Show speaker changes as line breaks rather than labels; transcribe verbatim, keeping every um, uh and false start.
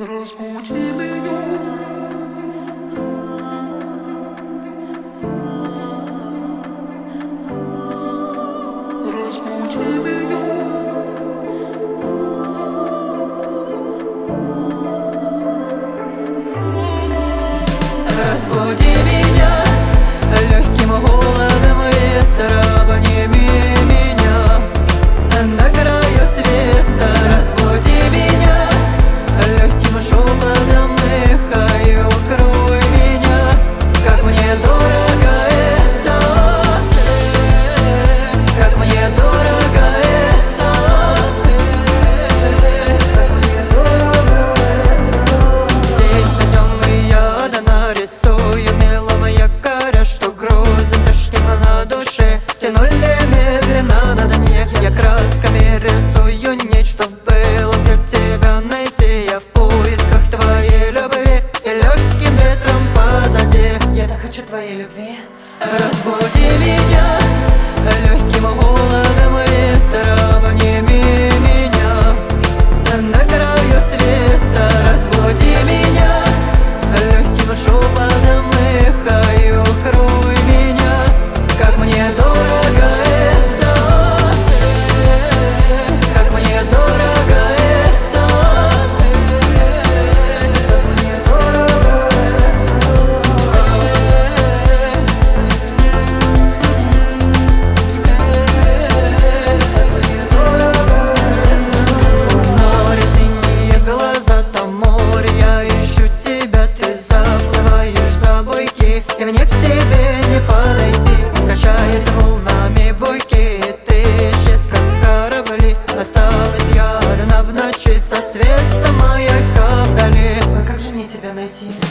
Разбуди меня. Разбуди меня.
Разбуди меня легким холодом ветра, обними меня на краю света. Разбуди меня легким шепотом эха и укрой меня, как мне дорого это, как мне дорого это, день за днем и я да нарисую мелом якоря, что грузим тяжким на душе. Тянули медленно на дне, я красками рисую нечто было для тебя найти. Я в поисках твоей любви и легким ветром позади. Я так хочу твоей любви. Разбуди меня легким холодом ветра, обними меня на краю света. Разбуди меня легким шепотом эха и укрой меня, как мне дорого это, как мне дорого это, как мне дорого У моря синие глаза, там море, я ищу тебя, ты заплываешь за буйки, и мне к тебе не подойти. Качает волнами буйки, и ты исчез, как корабли. Осталась я одна в ночи со светом маяка вдали. А как же мне тебя найти?